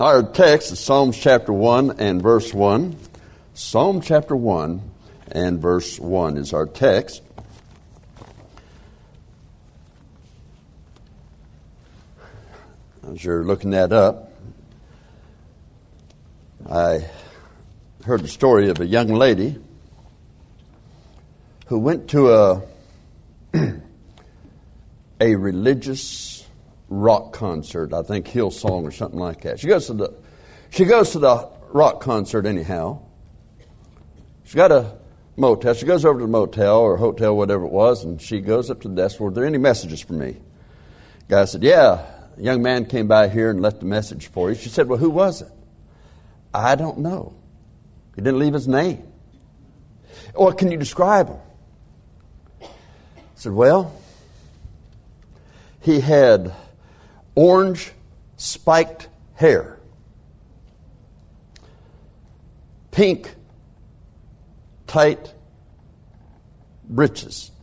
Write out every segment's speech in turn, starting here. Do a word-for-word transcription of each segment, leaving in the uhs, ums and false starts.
Our text is Psalms chapter one and verse one. Psalm chapter one and verse one is our text. As you're looking that up, I heard the story of a young lady who went to a a religious rock concert, I think Hillsong or something like that. She goes to the she goes to the rock concert anyhow. She got a motel. She goes over to the motel or hotel, whatever it was, and she goes up to the desk. Were there any messages for me? The guy said, yeah, a young man came by here and left a message for you. She said, well, who was it? I don't know. He didn't leave his name. Or can you describe him? I said, well, he had orange spiked hair, pink tight breeches.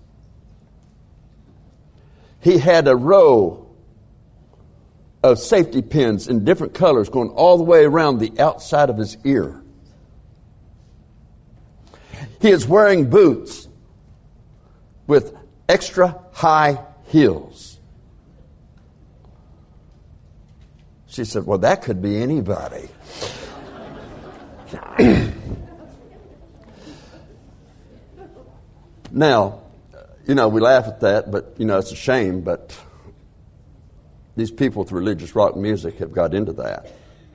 He had a row of safety pins in different colors going all the way around the outside of his ear. He is wearing boots with extra high heels. She said, well, that could be anybody. Now, you know, we laugh at that, but, you know, it's a shame, but these people with religious rock music have got into that.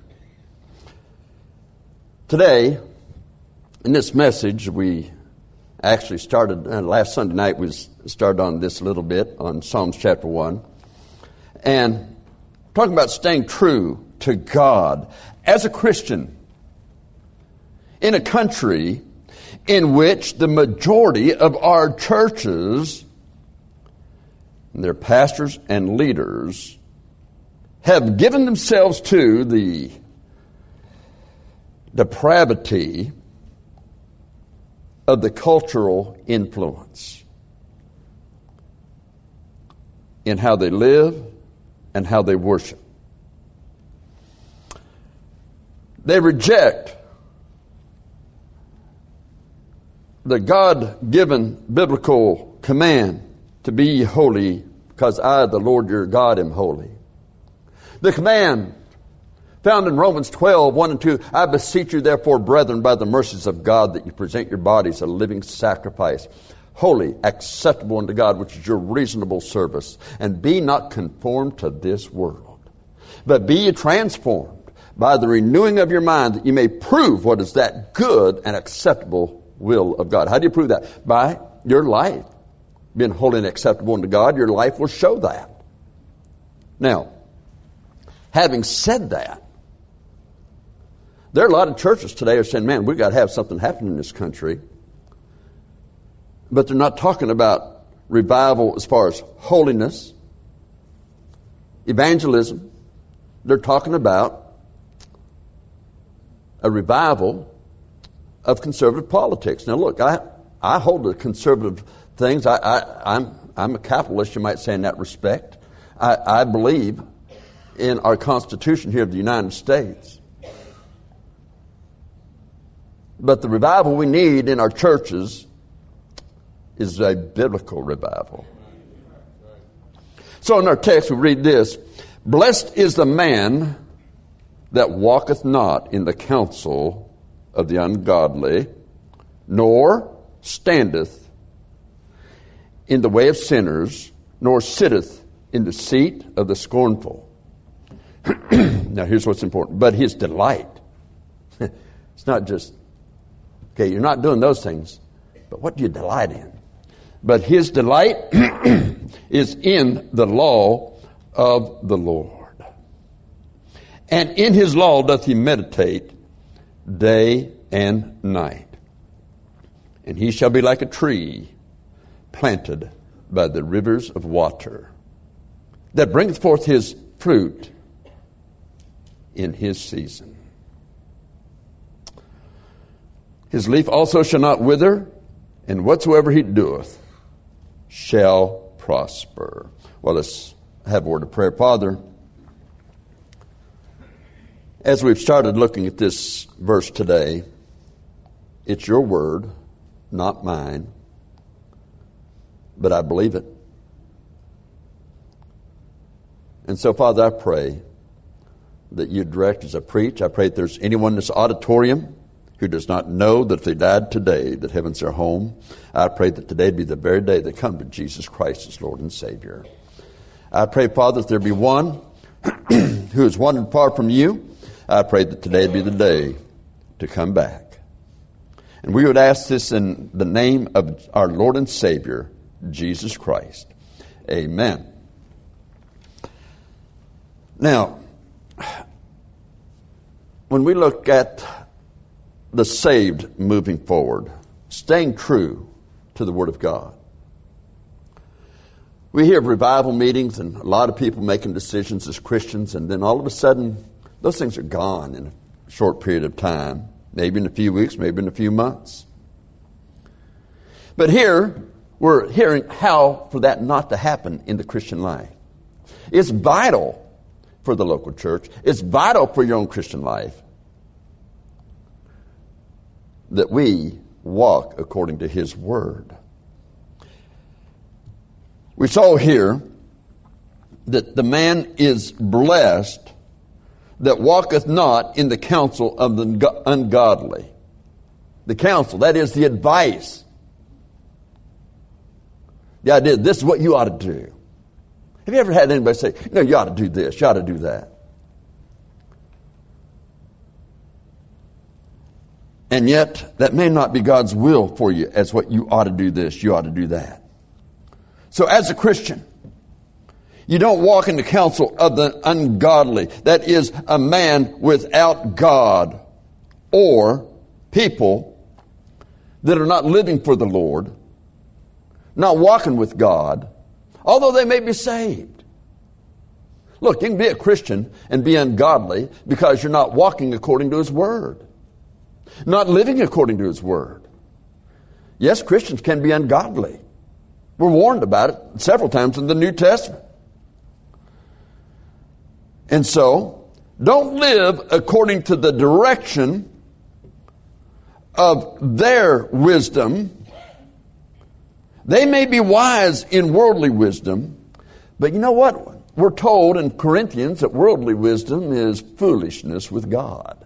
Today, in this message, we actually started, uh, last Sunday night, we started on this a little bit, on Psalms chapter one, and talking about staying true to God as a Christian in a country in which the majority of our churches and their pastors and leaders have given themselves to the depravity of the cultural influence in how they live and how they worship. They reject the God-given biblical command to be ye holy because I, the Lord your God, am holy. The command found in Romans twelve, one and two, I beseech you therefore, brethren, by the mercies of God, that you present your bodies a living sacrifice, holy, acceptable unto God, which is your reasonable service. And be not conformed to this world, but be ye transformed by the renewing of your mind, that you may prove what is that good and acceptable will of God. How do you prove that? By your life being holy and acceptable unto God. Your life will show that. Now, having said that, there are a lot of churches today are saying, man, we've got to have something happen in this country. But they're not talking about revival as far as holiness, evangelism. They're talking about a revival of conservative politics. Now, look, I, I hold to conservative things. I, I, I'm, I'm a capitalist, you might say, in that respect. I, I believe in our Constitution here of the United States. But the revival we need in our churches is a biblical revival. So in our text we read this, blessed is the man that walketh not in the counsel of the ungodly, nor standeth in the way of sinners, nor sitteth in the seat of the scornful. Now here's what's important. But his delight, it's not just, okay, you're not doing those things, but what do you delight in? But his delight is in the law of the Lord. And in his law doth he meditate day and night. And he shall be like a tree planted by the rivers of water, that bringeth forth his fruit in his season. His leaf also shall not wither, and whatsoever he doeth shall prosper. Well, let's have a word of prayer. Father, As we've started looking at this verse today, it's your word, not mine, but I believe it. And so, Father, I pray that you direct as I preach. I pray that there's anyone in this auditorium who does not know that if they died today, that heaven's their home. I pray that today be the very day they come to Jesus Christ as Lord and Savior. I pray, Father, that there be one who is wandered far from you. I pray that today be the day to come back. And we would ask this in the name of our Lord and Savior, Jesus Christ. Amen. Now, when we look at the saved moving forward, staying true to the Word of God, we hear of revival meetings and a lot of people making decisions as Christians, and then all of a sudden, those things are gone in a short period of time, maybe in a few weeks, maybe in a few months. But here, we're hearing how for that not to happen in the Christian life. It's vital for the local church. It's vital for your own Christian life that we walk according to His Word. We saw here that the man is blessed that walketh not in the counsel of the ungodly. The counsel, that is the advice. The idea, this is what you ought to do. Have you ever had anybody say, no, you ought to do this, you ought to do that? And yet, that may not be God's will for you as what you ought to do this, you ought to do that. So as a Christian, you don't walk in the counsel of the ungodly. That is a man without God or people that are not living for the Lord, not walking with God, although they may be saved. Look, you can be a Christian and be ungodly because you're not walking according to His Word, not living according to His Word. Yes, Christians can be ungodly. We're warned about it several times in the New Testament. And so, don't live according to the direction of their wisdom. They may be wise in worldly wisdom, but you know what? We're told in Corinthians that worldly wisdom is foolishness with God.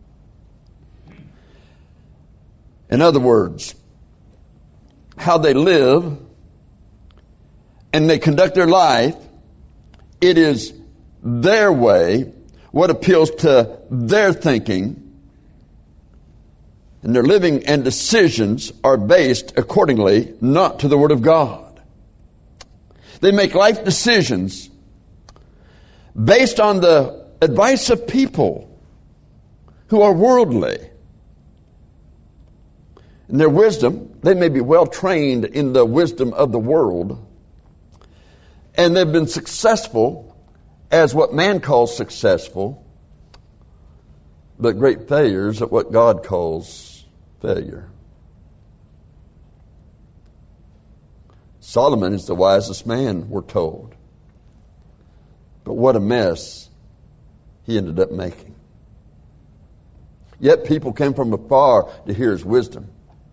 In other words, how they live and they conduct their life, it is their way, what appeals to their thinking, and their living and decisions are based accordingly, not to the Word of God. They make life decisions based on the advice of people who are worldly. In their wisdom, they may be well trained in the wisdom of the world, and they've been successful as what man calls successful, but great failures at what God calls failure. Solomon is the wisest man, we're told. But what a mess he ended up making. Yet people came from afar to hear his wisdom.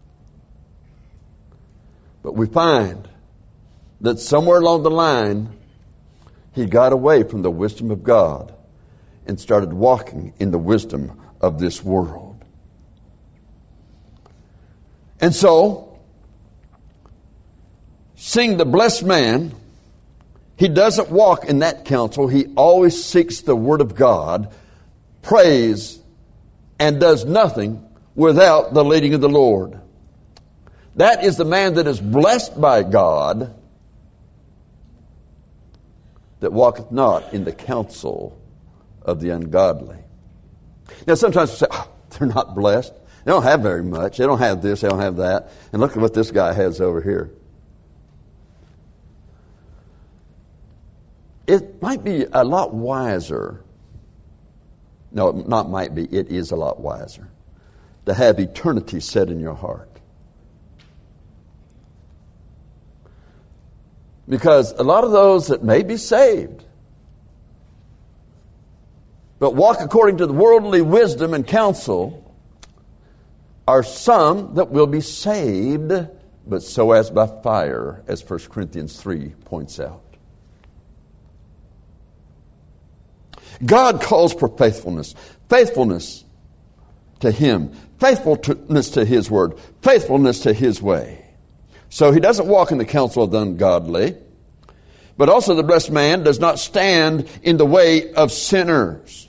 But we find that somewhere along the line, he got away from the wisdom of God and started walking in the wisdom of this world. And so, seeing the blessed man, he doesn't walk in that counsel. He always seeks the Word of God, prays, and does nothing without the leading of the Lord. That is the man that is blessed by God, that walketh not in the counsel of the ungodly. Now sometimes we say, oh, they're not blessed. They don't have very much. They don't have this, they don't have that. And look at what this guy has over here. It might be a lot wiser. No, it not might be. It is a lot wiser to have eternity set in your heart. Because a lot of those that may be saved but walk according to the worldly wisdom and counsel are some that will be saved, but so as by fire, as First Corinthians three points out. God calls for faithfulness. Faithfulness to Him. Faithfulness to His word. Faithfulness to His way. So he doesn't walk in the counsel of the ungodly, but also the blessed man does not stand in the way of sinners.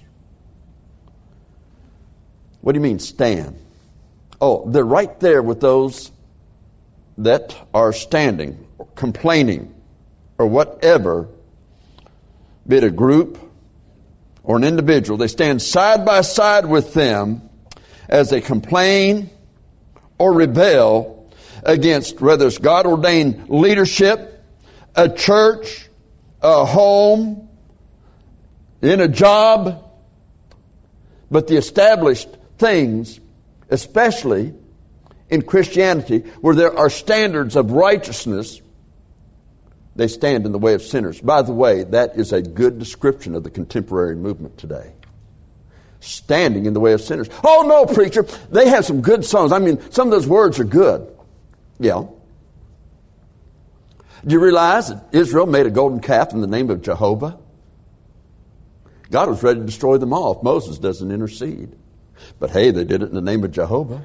What do you mean, stand? Oh, they're right there with those that are standing, or complaining, or whatever, be it a group or an individual. They stand side by side with them as they complain or rebel against, whether it's God-ordained leadership, a church, a home, in a job, but the established things, especially in Christianity, where there are standards of righteousness, they stand in the way of sinners. By the way, that is a good description of the contemporary movement today. Standing in the way of sinners. Oh no, preacher, they have some good songs. I mean, some of those words are good. Yeah. Do you realize that Israel made a golden calf in the name of Jehovah? God was ready to destroy them all if Moses doesn't intercede. But hey, they did it in the name of Jehovah.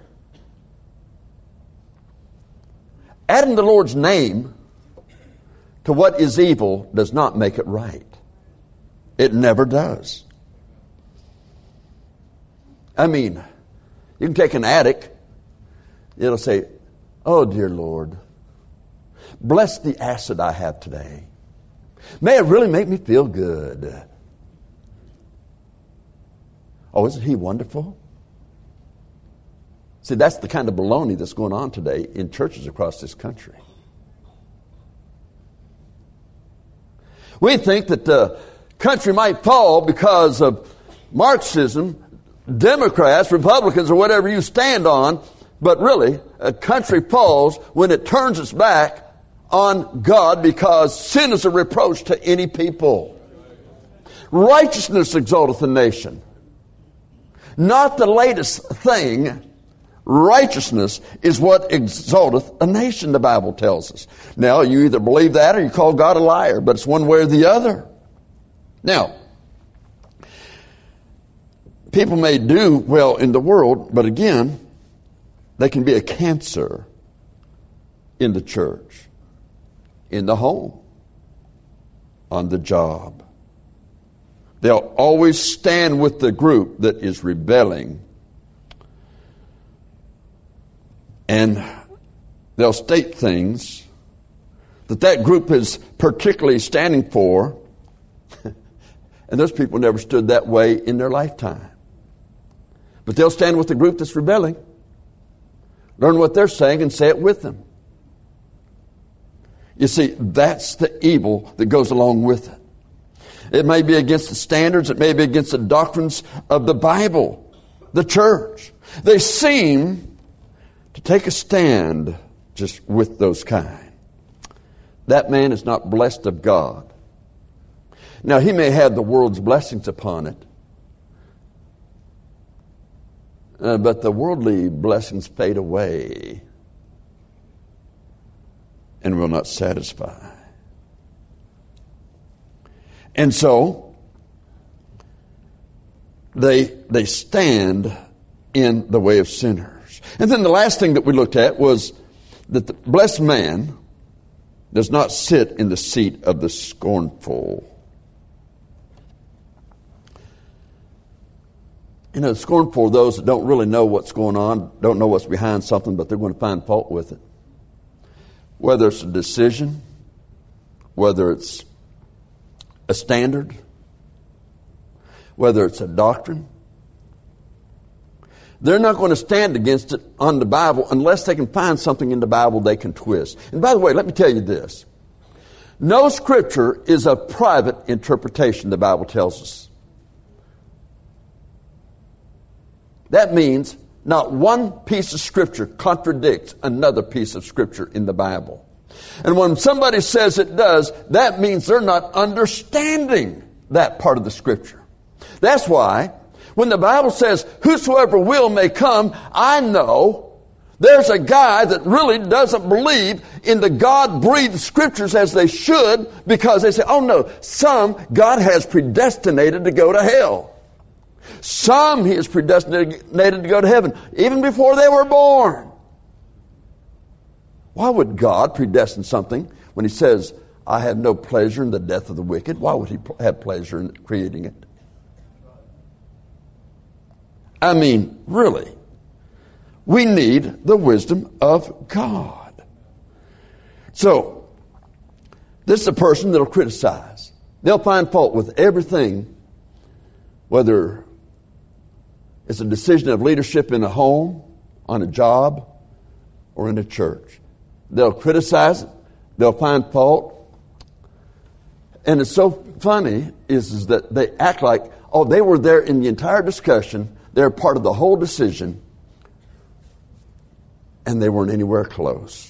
Adding the Lord's name to what is evil does not make it right. It never does. I mean, you can take an addict, it'll say, oh dear Lord, bless the acid I have today. May it really make me feel good. Oh, isn't He wonderful? See, that's the kind of baloney that's going on today in churches across this country. We think that the country might fall because of Marxism, Democrats, Republicans, or whatever you stand on, but really, a country falls when it turns its back on God because sin is a reproach to any people. Righteousness exalteth a nation. Not the latest thing. Righteousness is what exalteth a nation, the Bible tells us. Now, you either believe that or you call God a liar, but it's one way or the other. Now, people may do well in the world, but again, they can be a cancer in the church, in the home, on the job. They'll always stand with the group that is rebelling. And they'll state things that that group is particularly standing for. And those people never stood that way in their lifetime. But they'll stand with the group that's rebelling, learn what they're saying, and say it with them. You see, that's the evil that goes along with it. It may be against the standards. It may be against the doctrines of the Bible, the church. They seem to take a stand just with those kind. That man is not blessed of God. Now, he may have the world's blessings upon it, uh, but the worldly blessings fade away and will not satisfy. And so, they, they stand in the way of sinners. And then the last thing that we looked at was that the blessed man does not sit in the seat of the scornful. You know, scornful are those that don't really know what's going on, don't know what's behind something, but they're going to find fault with it. Whether it's a decision, whether it's a standard, whether it's a doctrine, they're not going to stand against it on the Bible unless they can find something in the Bible they can twist. And by the way, let me tell you this. No scripture is a private interpretation, the Bible tells us. That means not one piece of scripture contradicts another piece of scripture in the Bible. And when somebody says it does, that means they're not understanding that part of the scripture. That's why when the Bible says, whosoever will may come, I know there's a guy that really doesn't believe in the God-breathed scriptures as they should, because they say, oh no, some God has predestinated to go to hell. Some He has predestinated to go to heaven, even before they were born. Why would God predestine something when He says, I have no pleasure in the death of the wicked? Why would He have pleasure in creating it? I mean, really, we need the wisdom of God. So, this is a person that will criticize. They'll find fault with everything, whether it's a decision of leadership in a home, on a job, or in a church. They'll criticize it. They'll find fault. And it's so funny is, is that they act like, oh, they were there in the entire discussion. They're part of the whole decision. And they weren't anywhere close.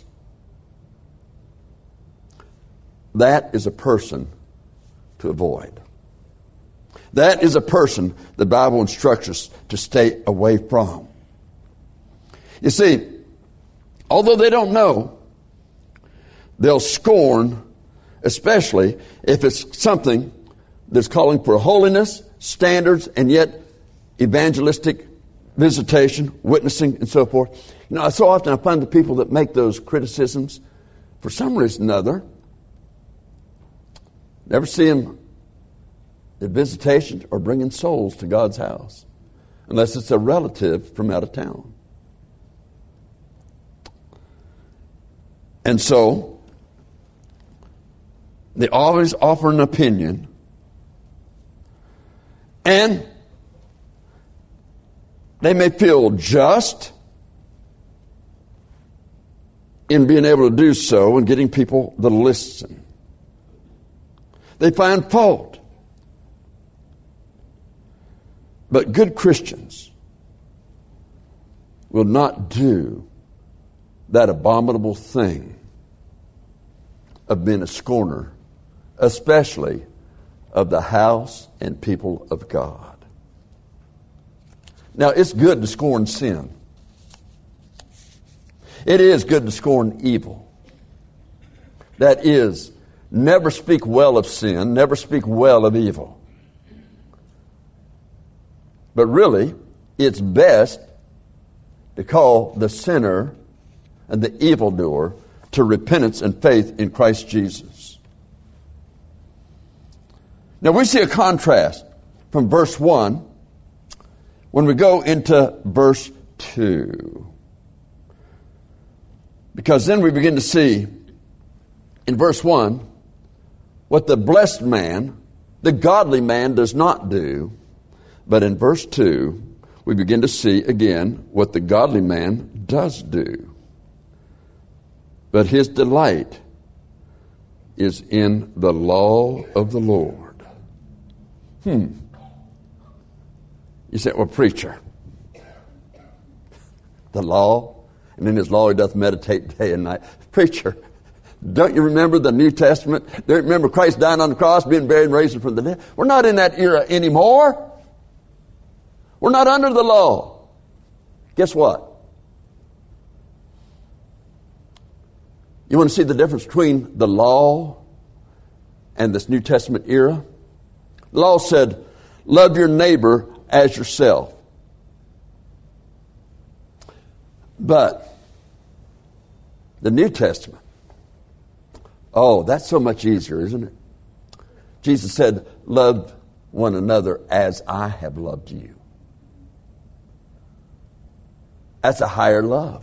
That is a person to avoid. That is a person the Bible instructs us to stay away from. You see, although they don't know, they'll scorn, especially if it's something that's calling for holiness, standards, and yet evangelistic visitation, witnessing, and so forth. You know, so often I find the people that make those criticisms, for some reason or another, never see them at visitation or bringing souls to God's house, unless it's a relative from out of town. And so, they always offer an opinion, and they may feel just in being able to do so and getting people to listen. They find fault. But good Christians will not do that abominable thing of being a scorner, especially of the house and people of God. Now, it's good to scorn sin. It is good to scorn evil. That is, never speak well of sin, never speak well of evil. But really, it's best to call the sinner and the evildoer to repentance and faith in Christ Jesus. Now we see a contrast from verse one when we go into verse two. Because then we begin to see in verse one what the blessed man, the godly man, does not do. But in verse two, we begin to see again what the godly man does do. But his delight is in the law of the Lord. Hmm. You say, well, preacher, the law, and in his law he doth meditate day and night. Preacher, don't you remember the New Testament? Don't you remember Christ dying on the cross, being buried and raised from the dead? We're not in that era anymore. We're not under the law. Guess what? You want to see the difference between the law and this New Testament era? The law said, love your neighbor as yourself. But the New Testament, oh, that's so much easier, isn't it? Jesus said, love one another as I have loved you. That's a higher love.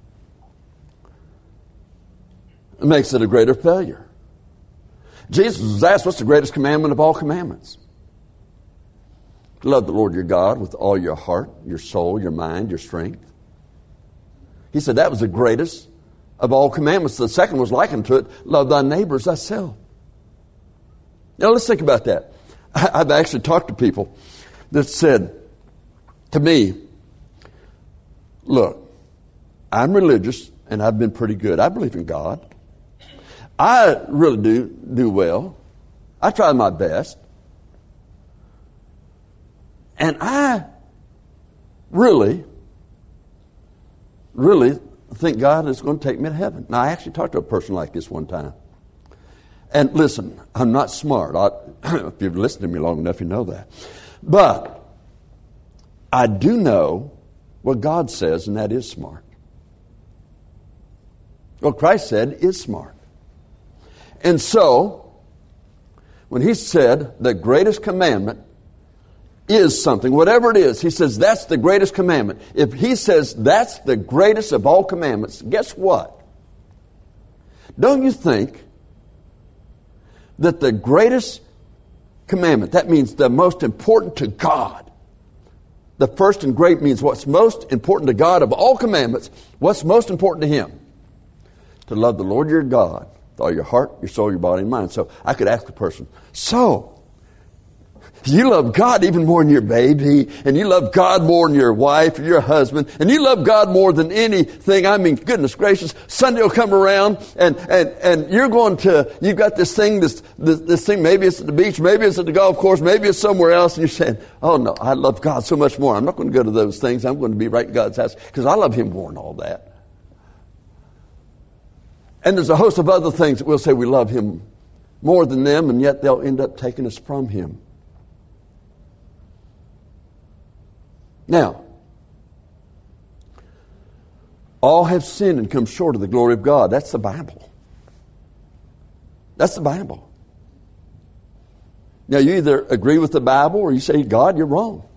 It makes it a greater failure. Jesus was asked, what's the greatest commandment of all commandments? To love the Lord your God with all your heart, your soul, your mind, your strength. He said that was the greatest of all commandments. The second was likened to it, love thy neighbor as thyself. Now let's think about that. I've actually talked to people that said to me, look, I'm religious and I've been pretty good. I believe in God. I really do do well. I try my best. And I really, really think God is going to take me to heaven. Now, I actually talked to a person like this one time. And listen, I'm not smart. I, if you've listened to me long enough, you know that. But I do know what God says, and that is smart. What Christ said is smart. And so, when he said the greatest commandment is something, whatever it is, he says that's the greatest commandment. If he says that's the greatest of all commandments, guess what? Don't you think that the greatest commandment, that means the most important to God, the first and great means what's most important to God of all commandments, what's most important to him? To love the Lord your God with all your heart, your soul, your body, and mind. So I could ask the person, so you love God even more than your baby, and you love God more than your wife or your husband, and you love God more than anything. I mean, goodness gracious, Sunday will come around, and and and you're going to, you've got this thing, this, this this thing, maybe it's at the beach, maybe it's at the golf course, maybe it's somewhere else, and you're saying, oh no, I love God so much more. I'm not going to go to those things. I'm going to be right in God's house because I love him more than all that. And there's a host of other things that we'll say we love him more than them, and yet they'll end up taking us from him. Now, all have sinned and come short of the glory of God. That's the Bible. That's the Bible. Now, you either agree with the Bible or you say, God, you're wrong.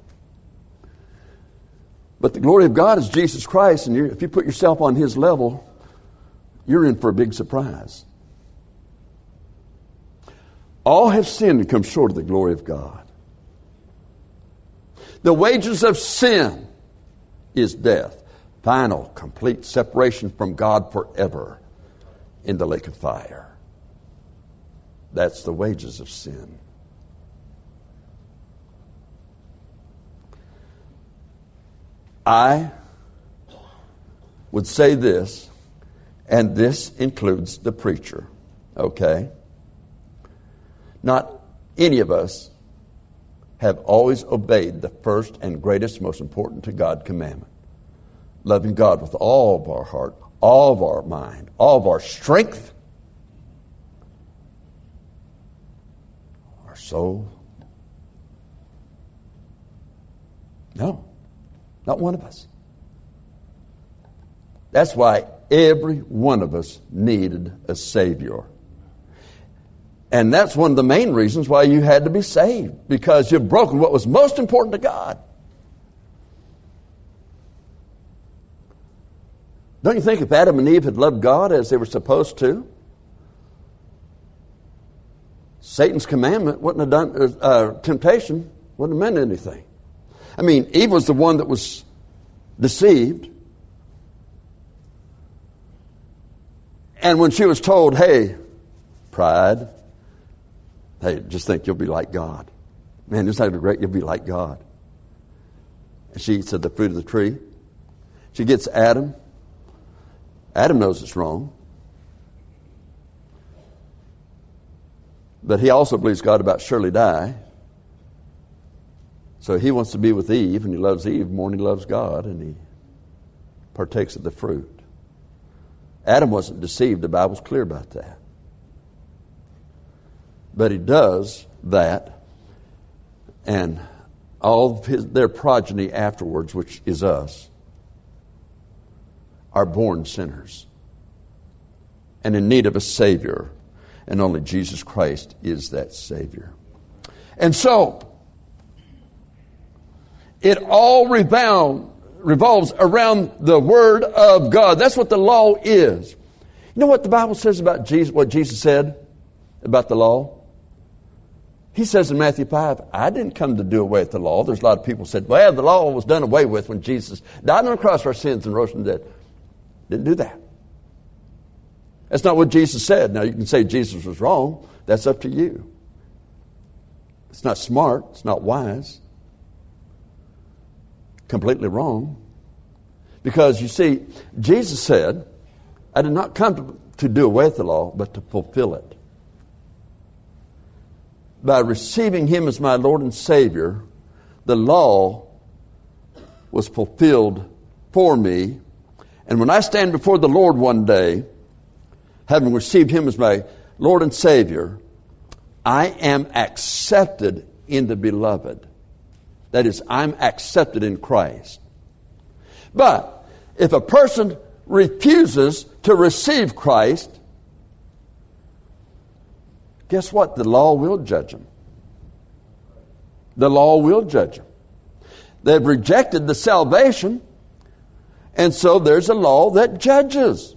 But the glory of God is Jesus Christ, and if you put yourself on his level, you're in for a big surprise. All have sinned and come short of the glory of God. The wages of sin is death. Final, complete separation from God forever in the lake of fire. That's the wages of sin. I would say this, and this includes the preacher, okay? Not any of us have always obeyed the first and greatest, most important to God commandment. Loving God with all of our heart, all of our mind, all of our strength, our soul. No, not one of us. That's why every one of us needed a Savior. And that's one of the main reasons why you had to be saved, because you've broken what was most important to God. Don't you think if Adam and Eve had loved God as they were supposed to, Satan's commandment wouldn't have done, uh, temptation wouldn't have meant anything. I mean, Eve was the one that was deceived. And when she was told, hey, pride, hey, just think you'll be like God. Man, isn't that great? You'll be like God. And she eats of the fruit of the tree. She gets Adam. Adam knows it's wrong. But he also believes God about surely die. So he wants to be with Eve, and he loves Eve more than he loves God, and he partakes of the fruit. Adam wasn't deceived. The Bible's clear about that. But he does that, and all of his, their progeny afterwards, which is us, are born sinners and in need of a Savior, and only Jesus Christ is that Savior. And so, it all revolve, revolves around the Word of God. That's what the law is. You know what the Bible says about Jesus, what Jesus said about the law? He says in Matthew five, I didn't come to do away with the law. There's a lot of people said, well, the law was done away with when Jesus died on the cross for our sins and rose from the dead. Didn't do that. That's not what Jesus said. Now, you can say Jesus was wrong. That's up to you. It's not smart. It's not wise. Completely wrong. Because, you see, Jesus said, I did not come to, to do away with the law, but to fulfill it. By receiving Him as my Lord and Savior, the law was fulfilled for me. And when I stand before the Lord one day, having received Him as my Lord and Savior, I am accepted in the Beloved. That is, I'm accepted in Christ. But if a person refuses to receive Christ, guess what? The law will judge them. The law will judge them. They've rejected the salvation, and so there's a law that judges.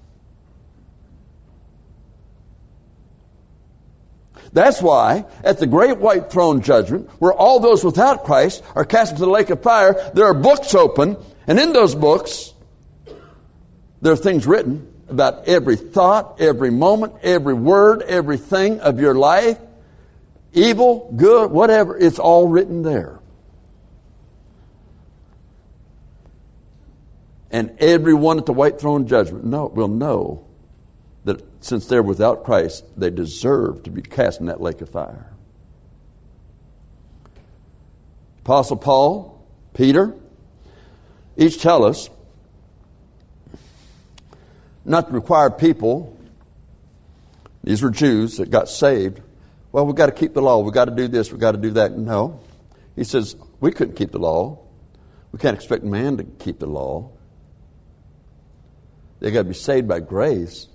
That's why at the great white throne judgment, where all those without Christ are cast into the lake of fire, there are books open, and in those books, there are things written about every thought, every moment, every word, everything of your life, evil, good, whatever, it's all written there. And everyone at the white throne judgment know, will know that since they're without Christ, they deserve to be cast in that lake of fire. Apostle Paul, Peter, each tell us not to require people, these were Jews that got saved, well, we've got to keep the law, we've got to do this, we've got to do that. No. He says, we couldn't keep the law. We can't expect man to keep the law. They got to be saved by grace.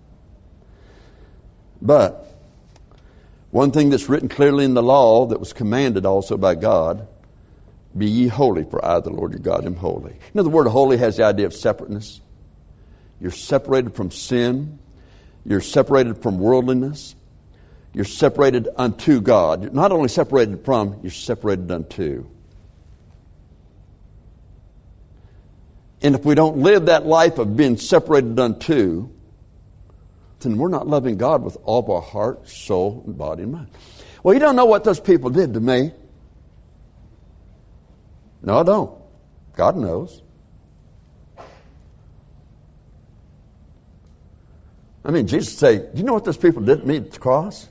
But one thing that's written clearly in the law that was commanded also by God, be ye holy, for I, the Lord your God, am holy. You know, the word holy has the idea of separateness. You're separated from sin. You're separated from worldliness. You're separated unto God. You're not only separated from, you're separated unto. And if we don't live that life of being separated unto, then we're not loving God with all of our heart, soul, and body and mind. Well, you don't know what those people did to me. No, I don't. God knows. I mean, Jesus said, do you know what those people did to me at the cross?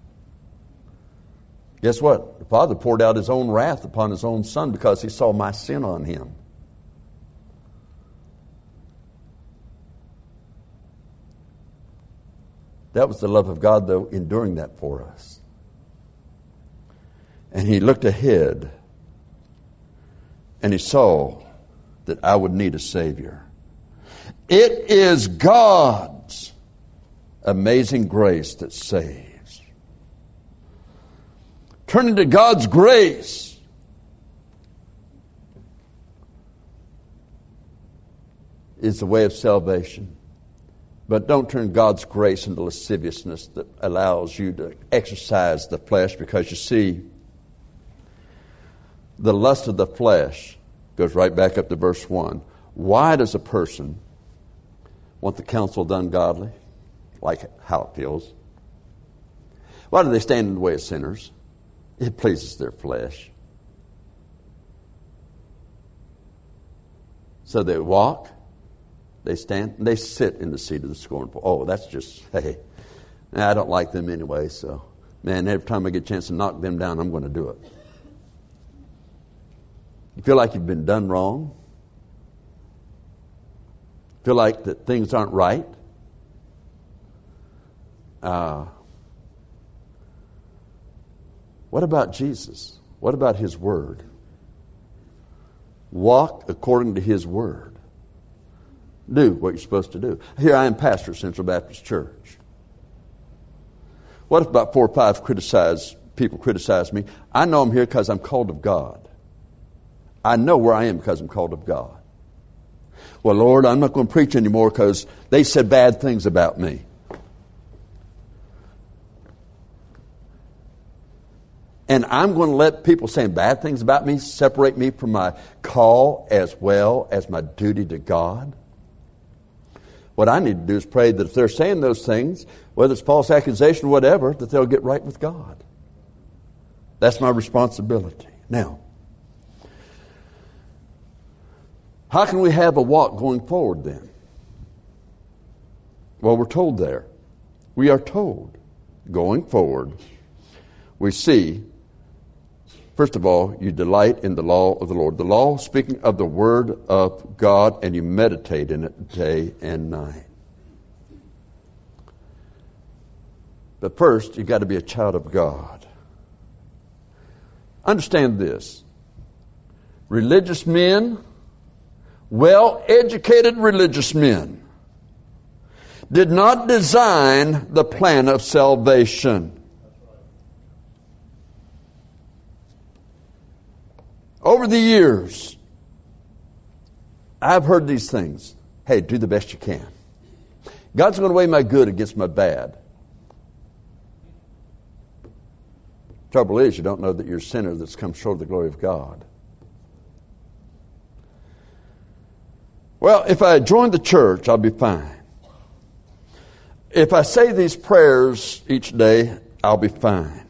Guess what? The Father poured out His own wrath upon His own Son because He saw my sin on Him. That was the love of God, though, enduring that for us. And He looked ahead and He saw that I would need a Savior. It is God's amazing grace that saves. Turning to God's grace is the way of salvation. But don't turn God's grace into lasciviousness that allows you to exercise the flesh, because you see, the lust of the flesh goes right back up to verse one. Why does a person want the counsel of the ungodly? Like how it feels. Why do they stand in the way of sinners? It pleases their flesh. So they walk, they stand, and they sit in the seat of the scornful. Oh, that's just, hey, I don't like them anyway, so, man, every time I get a chance to knock them down, I'm going to do it. You feel like you've been done wrong? Feel like that things aren't right? Uh, what about Jesus? What about His Word? Walk according to His Word. Do what you're supposed to do. Here I am, pastor of Central Baptist Church. What if about four or five criticize, people criticize me? I know I'm here because I'm called of God. I know where I am because I'm called of God. Well, Lord, I'm not going to preach anymore because they said bad things about me. And I'm going to let people saying bad things about me separate me from my call as well as my duty to God? What I need to do is pray that if they're saying those things, whether it's false accusation or whatever, that they'll get right with God. That's my responsibility. Now, how can we have a walk going forward then? Well, we're told there. We are told going forward, we see First of all, you delight in the law of the Lord. The law, speaking of the Word of God, and you meditate in it day and night. But first, you've got to be a child of God. Understand this. Religious men, well-educated religious men, did not design the plan of salvation. Over the years, I've heard these things. Hey, do the best you can. God's going to weigh my good against my bad. Trouble is, you don't know that you're a sinner that's come short of the glory of God. Well, if I join the church, I'll be fine. If I say these prayers each day, I'll be fine.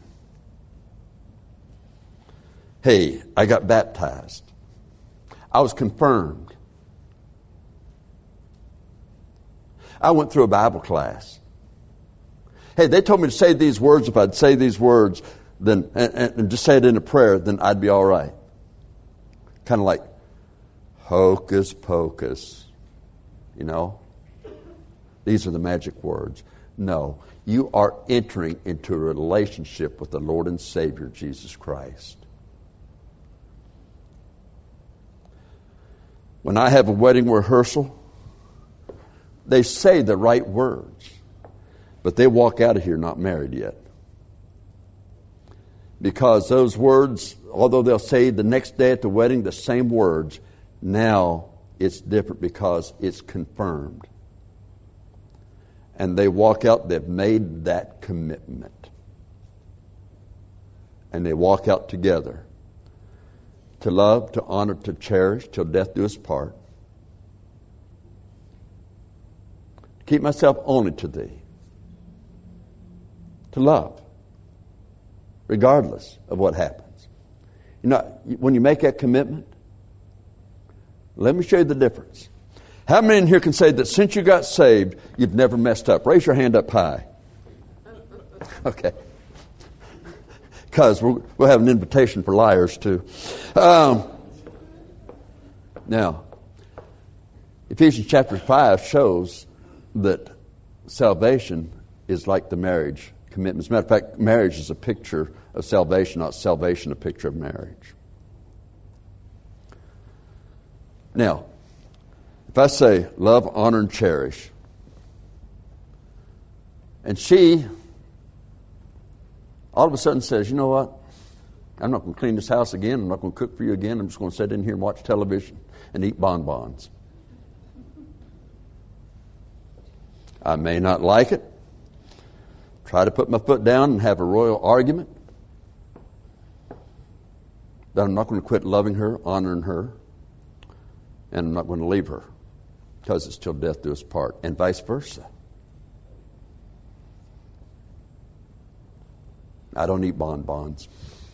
Hey, I got baptized. I was confirmed. I went through a Bible class. Hey, they told me to say these words. If I'd say these words, then and, and just say it in a prayer, then I'd be all right. Kind of like hocus pocus, you know. These are the magic words. No, you are entering into a relationship with the Lord and Savior, Jesus Christ. When I have a wedding rehearsal, they say the right words, but they walk out of here not married yet. Because those words, although they'll say the next day at the wedding the same words, now it's different because it's confirmed. And they walk out, they've made that commitment. And they walk out together. To love, to honor, to cherish, till death do us part. Keep myself only to thee. To love. Regardless of what happens. You know, when you make that commitment, let me show you the difference. How many in here can say that since you got saved, you've never messed up? Raise your hand up high. Okay. Because we'll, we'll have an invitation for liars too. Um, now, Ephesians chapter five shows that salvation is like the marriage commitment. As a matter of fact, marriage is a picture of salvation, not salvation a picture of marriage. Now, if I say love, honor, and cherish, and she all of a sudden says, you know what? I'm not going to clean this house again. I'm not going to cook for you again. I'm just going to sit in here and watch television and eat bonbons. I may not like it. Try to put my foot down and have a royal argument. But I'm not going to quit loving her, honoring her, and I'm not going to leave her because it's till death do us part, and vice versa. I don't eat bonbons.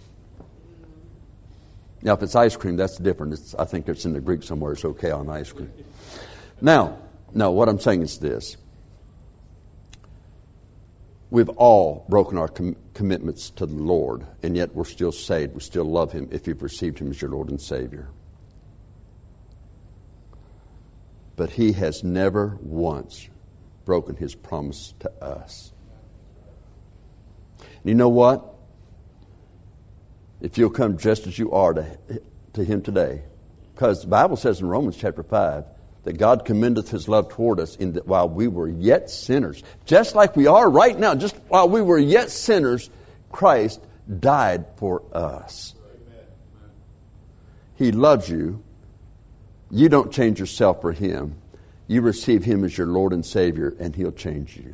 Now, if it's ice cream, that's different. It's, I think it's in the Greek somewhere. It's okay on ice cream. Now, no, what I'm saying is this. We've all broken our com- commitments to the Lord, and yet we're still saved. We still love Him if you've received Him as your Lord and Savior. But He has never once broken His promise to us. And you know what? If you'll come just as you are to, to Him today, because the Bible says in Romans chapter five, that God commendeth His love toward us in that while we were yet sinners, just like we are right now, just while we were yet sinners, Christ died for us. Amen. He loves you. You don't change yourself for Him. You receive Him as your Lord and Savior, and He'll change you.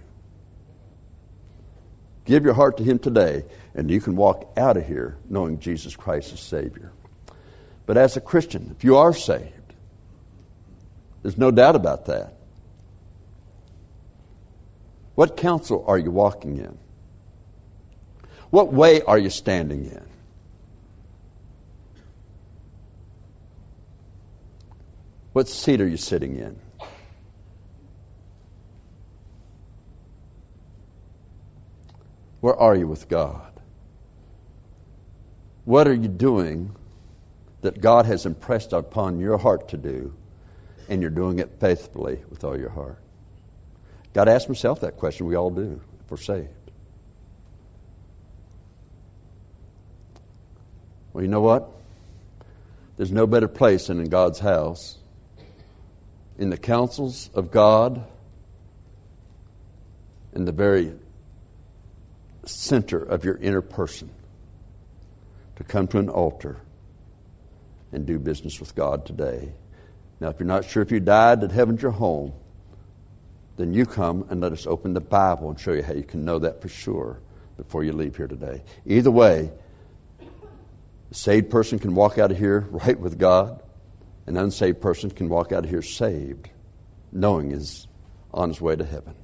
Give your heart to Him today, and you can walk out of here knowing Jesus Christ is Savior. But as a Christian, if you are saved, there's no doubt about that. What counsel are you walking in? What way are you standing in? What seat are you sitting in? Where are you with God? What are you doing that God has impressed upon your heart to do, and you're doing it faithfully with all your heart? Got to ask myself that question. We all do if we're saved. Well, you know what? There's no better place than in God's house, in the counsels of God, in the very center of your inner person, to come to an altar and do business with God today. Now, if you're not sure if you died, that heaven's your home, then you come and let us open the Bible and show you how you can know that for sure before you leave here today. Either way, a saved person can walk out of here right with God. An unsaved person can walk out of here saved, knowing he's on his way to heaven.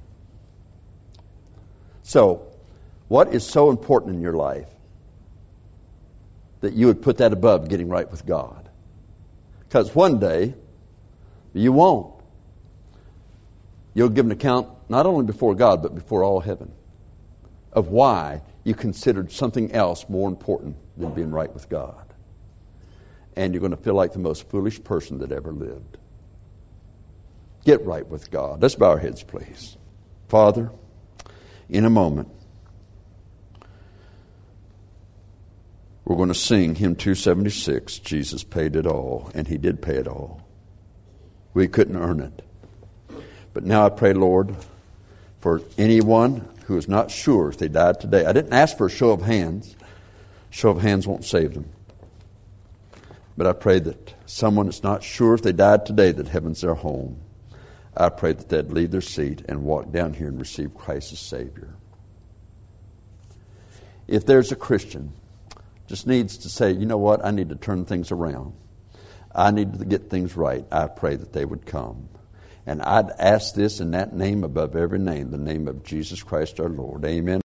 So, what is so important in your life that you would put that above getting right with God? Because one day, you won't. You'll give an account not only before God, but before all heaven of why you considered something else more important than being right with God. And you're going to feel like the most foolish person that ever lived. Get right with God. Let's bow our heads, please. Father, in a moment, we're going to sing hymn two seventy-six, Jesus paid it all, and he did pay it all. We couldn't earn it. But now I pray, Lord, for anyone who is not sure if they died today. I didn't ask for a show of hands. Show of hands won't save them. But I pray that someone that's not sure if they died today that heaven's their home. I pray that they'd leave their seat and walk down here and receive Christ as Savior. If there's a Christian just needs to say, you know what, I need to turn things around. I need to get things right. I pray that they would come. And I'd ask this in that name above every name, the name of Jesus Christ our Lord. Amen.